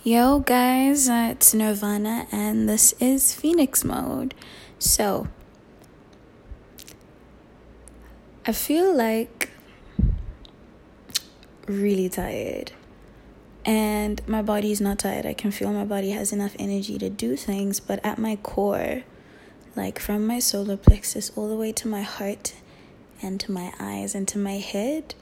Yo, guys, it's Nirvana, and this is Phoenix Mode. So, I feel like really tired, and my body's not tired. I can feel my body has enough energy to do things, but at my core, like from my solar plexus all the way to my heart and to my eyes and to my head,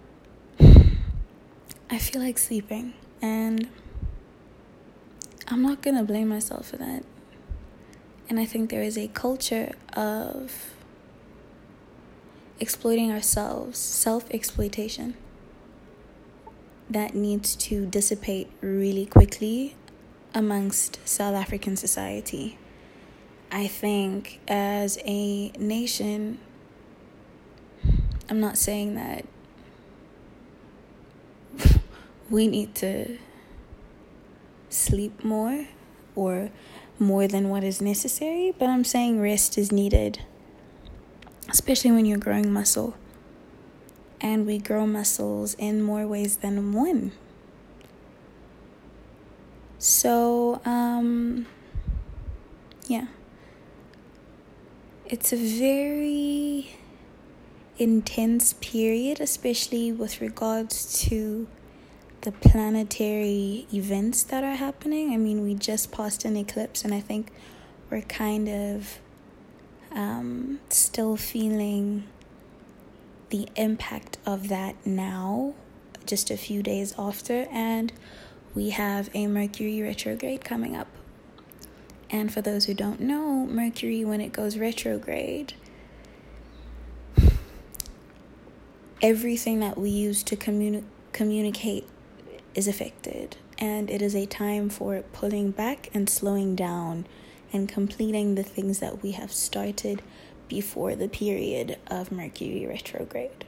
I feel like sleeping, and I'm not gonna blame myself for that. And I think there is a culture of exploiting ourselves, self-exploitation, that needs to dissipate really quickly amongst South African society. I think as a nation, I'm not saying that we need to sleep more or more than what is necessary, but I'm saying rest is needed, especially when you're growing muscle. And we grow muscles in more ways than one. So, yeah. It's a very intense period, especially with regards to the planetary events that are happening. I mean, we just passed an eclipse, and I think we're kind of still feeling the impact of that now, just a few days after, and we have a Mercury retrograde coming up. And for those who don't know, Mercury, when it goes retrograde, everything that we use to communicate is affected, and it is a time for pulling back and slowing down and completing the things that we have started before the period of Mercury retrograde.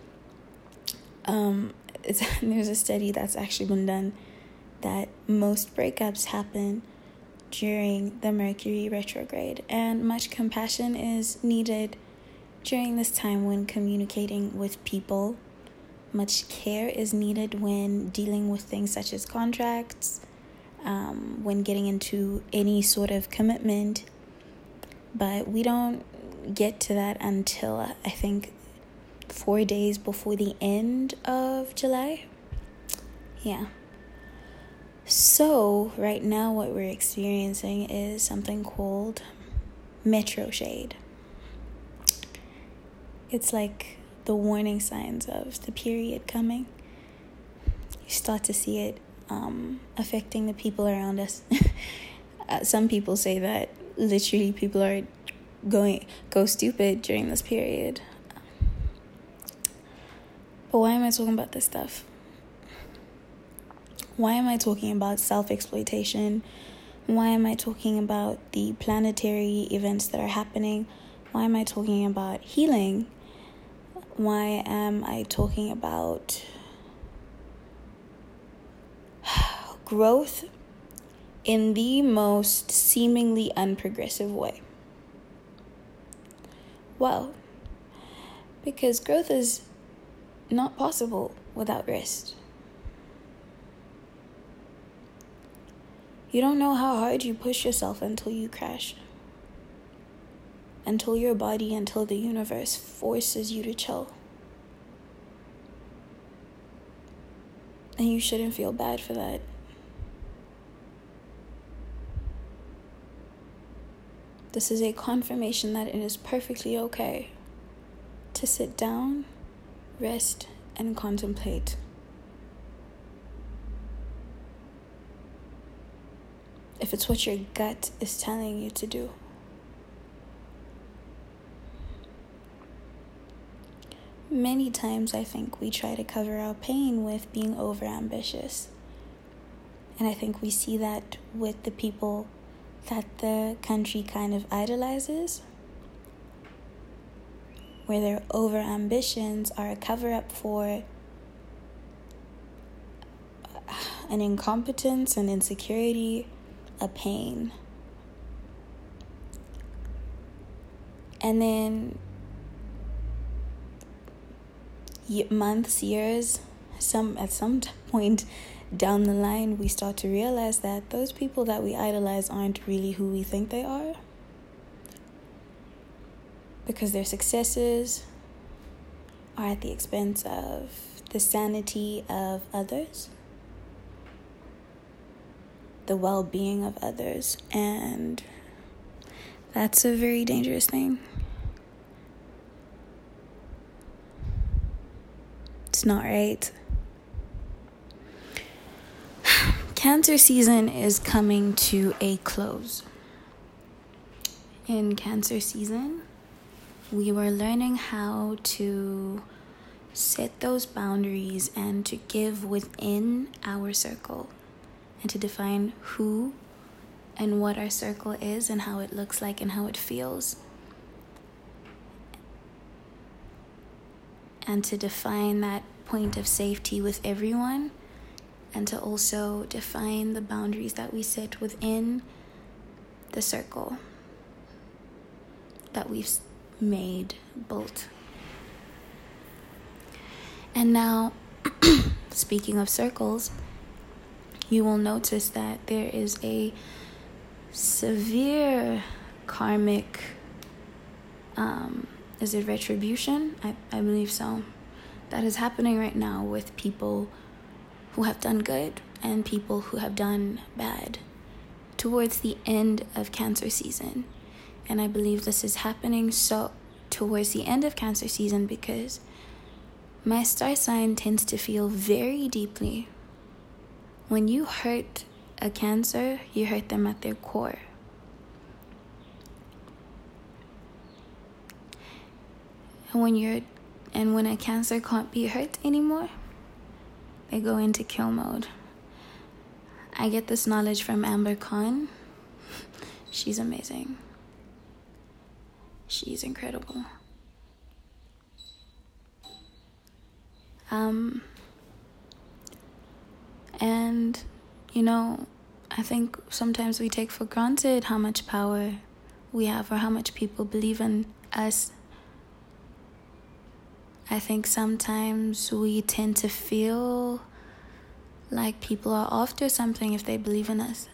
There's a study that's actually been done that most breakups happen during the Mercury retrograde, and much compassion is needed during this time when communicating with people. Much care is needed when dealing with things such as contracts, when getting into any sort of commitment. But we don't get to that until, I think, 4 days before the end of July. Yeah. So, right now what we're experiencing is something called Metro Shade. It's like the warning signs of the period coming. You start to see it affecting the people around us. Some people say that literally people are go stupid during this period. But why am I talking about this stuff? Why am I talking about self-exploitation? Why am I talking about the planetary events that are happening? Why am I talking about healing? Why am I talking about growth in the most seemingly unprogressive way? Well, because growth is not possible without rest. You don't know how hard you push yourself until you crash. Until your body, until the universe forces you to chill. And you shouldn't feel bad for that. This is a confirmation that it is perfectly okay to sit down, rest, and contemplate. If it's what your gut is telling you to do. Many times I think we try to cover our pain with being overambitious. And I think we see that with the people that the country kind of idolizes, where their overambitions are a cover-up for an incompetence, an insecurity, a pain. And then months, years, at some point down the line, we start to realize that those people that we idolize aren't really who we think they are, because their successes are at the expense of the sanity of others, the well-being of others, and that's a very dangerous thing. It's not right. Cancer season is coming to a close. In Cancer season, we were learning how to set those boundaries and to give within our circle and to define who and what our circle is and how it looks like and how it feels. And to define that point of safety with everyone, and to also define the boundaries that we set within the circle that we've built. And now, speaking of circles, you will notice that there is a severe karmic, is it retribution? I believe so. That is happening right now with people who have done good and people who have done bad towards the end of Cancer season. And I believe this is happening so towards the end of Cancer season because my star sign tends to feel very deeply. When you hurt a Cancer, you hurt them at their core. And when a Cancer can't be hurt anymore, they go into kill mode. I get this knowledge from Amber Khan. She's amazing. She's incredible. And, I think sometimes we take for granted how much power we have or how much people believe in us. I think sometimes we tend to feel like people are after something if they believe in us.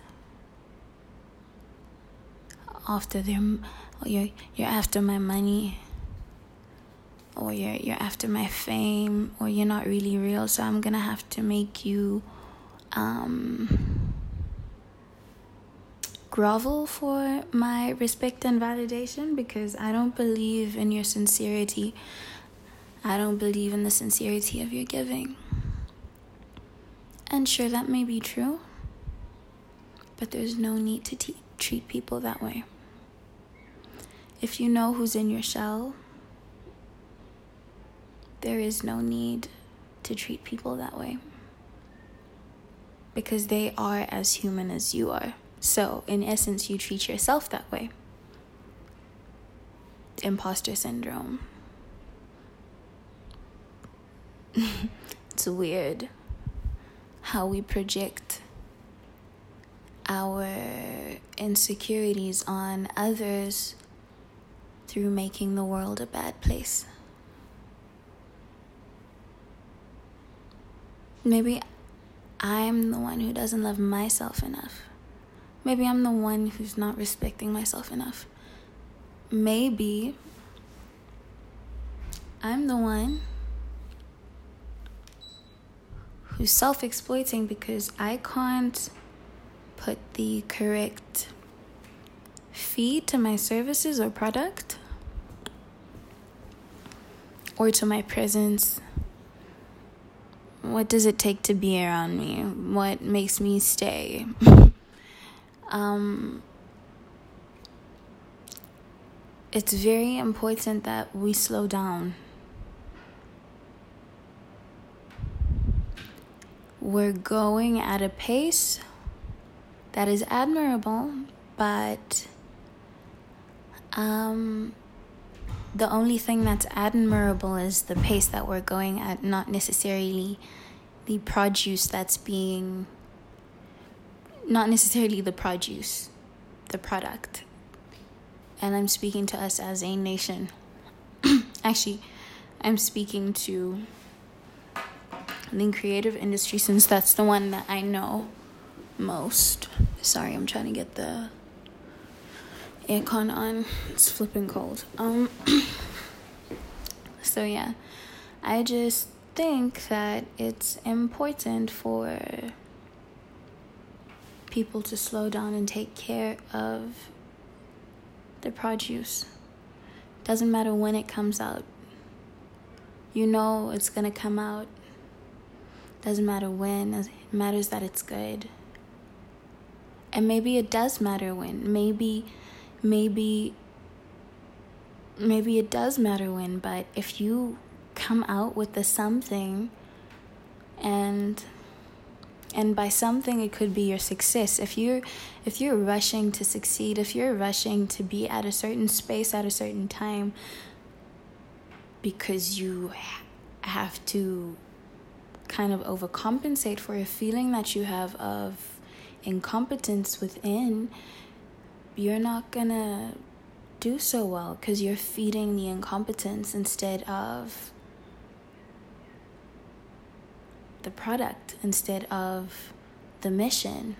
After them, you're after my money, or you're after my fame, or you're not really real, so I'm gonna have to make you grovel for my respect and validation because I don't believe in your sincerity. I don't believe in the sincerity of your giving. And sure, that may be true, but there's no need to treat people that way. If you know who's in your shell, there is no need to treat people that way because they are as human as you are. So, in essence, you treat yourself that way. Imposter syndrome. It's weird how we project our insecurities on others through making the world a bad place. Maybe I'm the one who doesn't love myself enough. Maybe I'm the one who's not respecting myself enough. Maybe I'm the one who's self-exploiting because I can't put the correct fee to my services or product or to my presence. What does it take to be around me? What makes me stay? It's very important that we slow down. We're going at a pace that is admirable, but the only thing that's admirable is the pace that we're going at, not necessarily the produce not necessarily the produce, the product. And I'm speaking to us as a nation. Actually, I'm speaking to the creative industry, since that's the one that I know most. Sorry, I'm trying to get the aircon on. It's flipping cold. So yeah, I just think that it's important for people to slow down and take care of the produce. Doesn't matter when it comes out. You know it's gonna come out. Doesn't matter when. It matters that it's good. And maybe it does matter when. Maybe it does matter when. But if you come out with the something, and by something it could be your success. If you're rushing to succeed, if you're rushing to be at a certain space at a certain time because you have to kind of overcompensate for a feeling that you have of incompetence within, you're not gonna do so well because you're feeding the incompetence instead of the product, instead of the mission.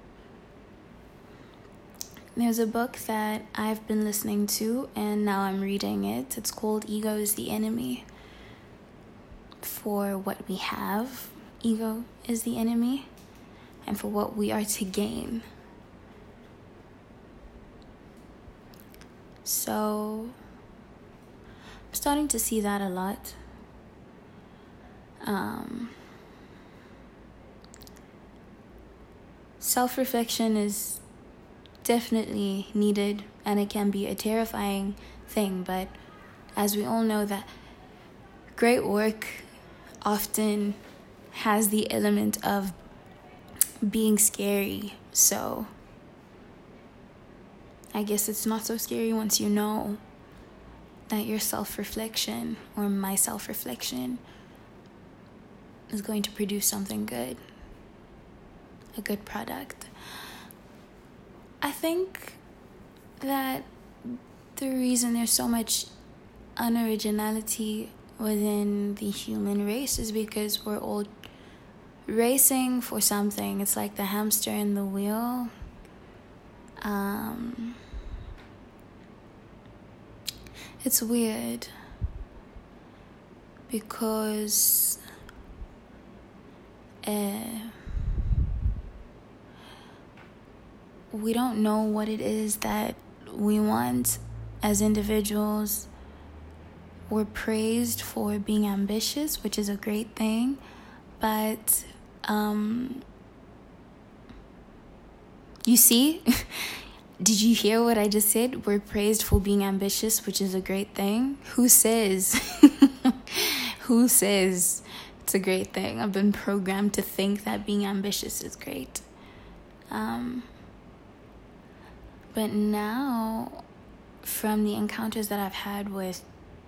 There's a book that I've been listening to and now I'm reading it. It's called Ego is the Enemy. For what we have, ego is the enemy, and for what we are to gain. So I'm starting to see that a lot. Self-reflection is definitely needed, and it can be a terrifying thing, but as we all know, that great work often has the element of being scary. So I guess it's not so scary once you know that your self-reflection or my self-reflection is going to produce something good, a good product. I think that the reason there's so much unoriginality within the human race is because we're all racing for something. It's like the hamster in the wheel. It's weird because we don't know what it is that we want as individuals. We're praised for being ambitious, which is a great thing, but you see, did you hear what I just said? We're praised for being ambitious, which is a great thing. Who says? Who says it's a great thing? I've been programmed to think that being ambitious is great. But now, from the encounters that I've had with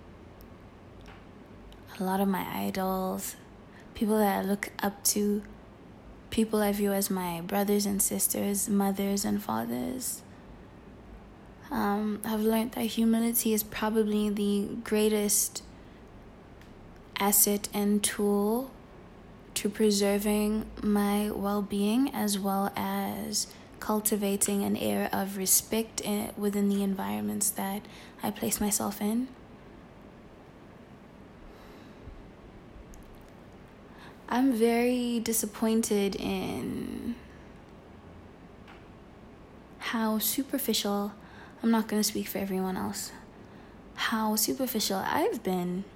a lot of my idols, people that I look up to, people I view as my brothers and sisters, mothers and fathers, I've learned that humility is probably the greatest asset and tool to preserving my well-being, as well as cultivating an air of respect within the environments that I place myself in. I'm very disappointed in how superficial, I'm not going to speak for everyone else, how superficial I've been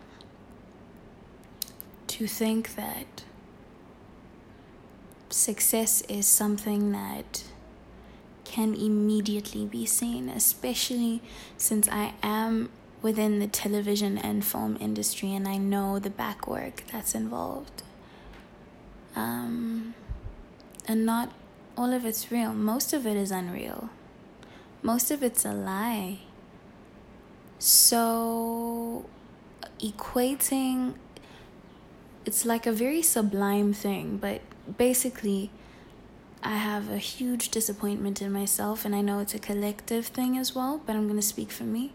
to think that success is something that can immediately be seen, especially since I am within the television and film industry and I know the back work that's involved. And not all of it's real. Most of it is unreal. Most of it's a lie. So equating, it's like a very sublime thing, but basically I have a huge disappointment in myself, and I know it's a collective thing as well, but I'm going to speak for me,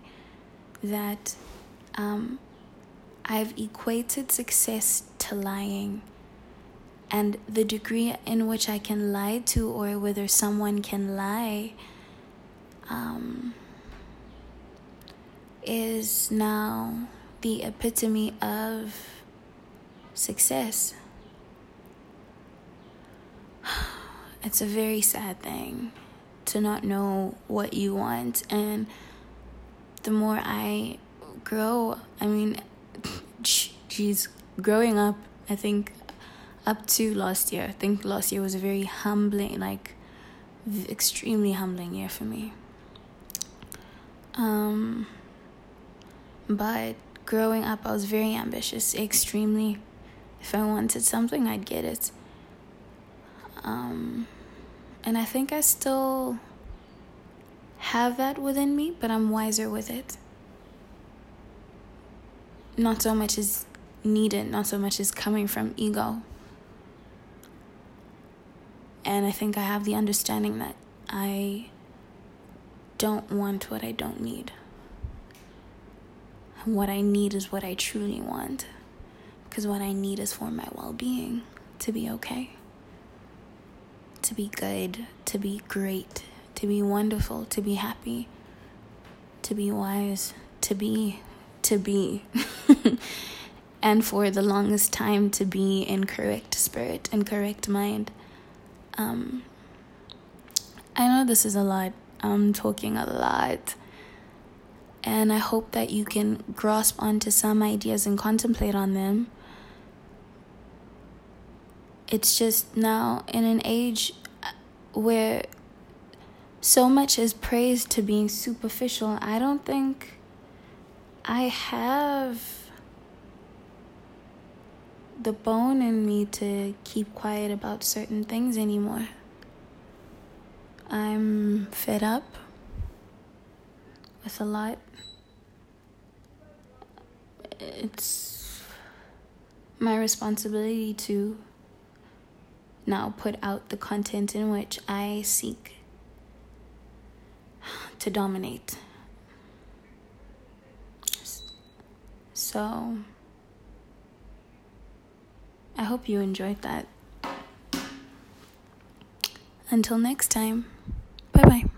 that I've equated success to lying. And the degree in which I can lie to, or whether someone can lie, is now the epitome of success. It's a very sad thing to not know what you want. And the more I grow, growing up, I think up to last year, I think last year was a very humbling, extremely humbling year for me. But growing up, I was very ambitious, extremely. If I wanted something, I'd get it. And I think I still have that within me, but I'm wiser with it. Not so much is needed, not so much is coming from ego. And I think I have the understanding that I don't want what I don't need. And what I need is what I truly want. Because what I need is for my well-being, to be okay, to be good, to be great, to be wonderful, to be happy, to be wise, to be. And for the longest time to be in correct spirit and correct mind. I know this is a lot. I'm talking a lot. And I hope that you can grasp onto some ideas and contemplate on them. It's just now in an age where so much is praised to being superficial. I don't think I have the bone in me to keep quiet about certain things anymore. I'm fed up with a lot. It's my responsibility to now put out the content in which I seek to dominate. So I hope you enjoyed that. Until next time, bye-bye.